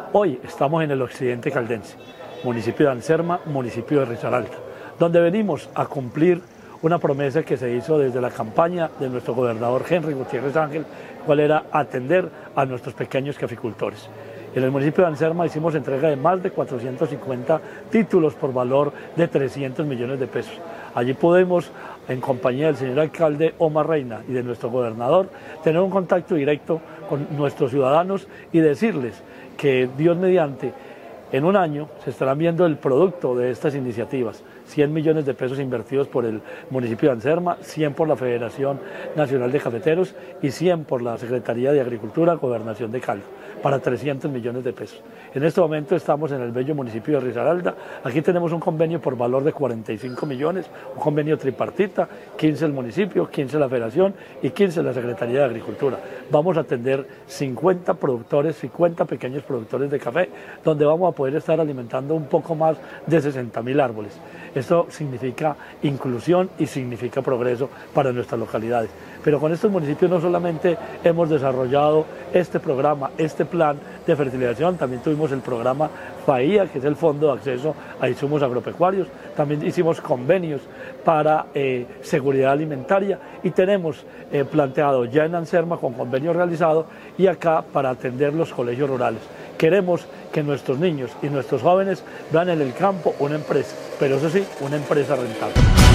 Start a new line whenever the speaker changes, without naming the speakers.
Hoy estamos en el occidente caldense, municipio de Anserma, municipio de Risaralda, donde venimos a cumplir una promesa que se hizo desde la campaña de nuestro gobernador Henry Gutiérrez Ángel, cual era atender a nuestros pequeños caficultores. En el municipio de Anserma hicimos entrega de más de 450 títulos por valor de 300 millones de pesos. Allí pudimos, en compañía del señor alcalde Omar Reina y de nuestro gobernador, tener un contacto directo con nuestros ciudadanos y decirles que Dios mediante, en un año se estarán viendo el producto de estas iniciativas. 100 millones de pesos invertidos por el municipio de Anserma, 100 por la Federación Nacional de Cafeteros y 100 por la Secretaría de Agricultura, Gobernación de Caldas, para 300 millones de pesos. En este momento estamos en el bello municipio de Risaralda. Aquí tenemos un convenio por valor de 45 millones, un convenio tripartita, 15 el municipio, 15 la Federación y 15 la Secretaría de Agricultura. Vamos a atender 50 productores, 50 pequeños productores de café, donde vamos a poder estar alimentando un poco más de 60.000 árboles. Esto significa inclusión y significa progreso para nuestras localidades. Pero con estos municipios no solamente hemos desarrollado este programa, este plan de fertilización, también tuvimos el programa FAIA, que es el Fondo de Acceso a Insumos Agropecuarios, también hicimos convenios para seguridad alimentaria y tenemos planteado ya en Anserma con convenio realizado y acá para atender los colegios rurales. Queremos que nuestros niños y nuestros jóvenes vean en el campo una empresa, pero eso sí, una empresa rentable.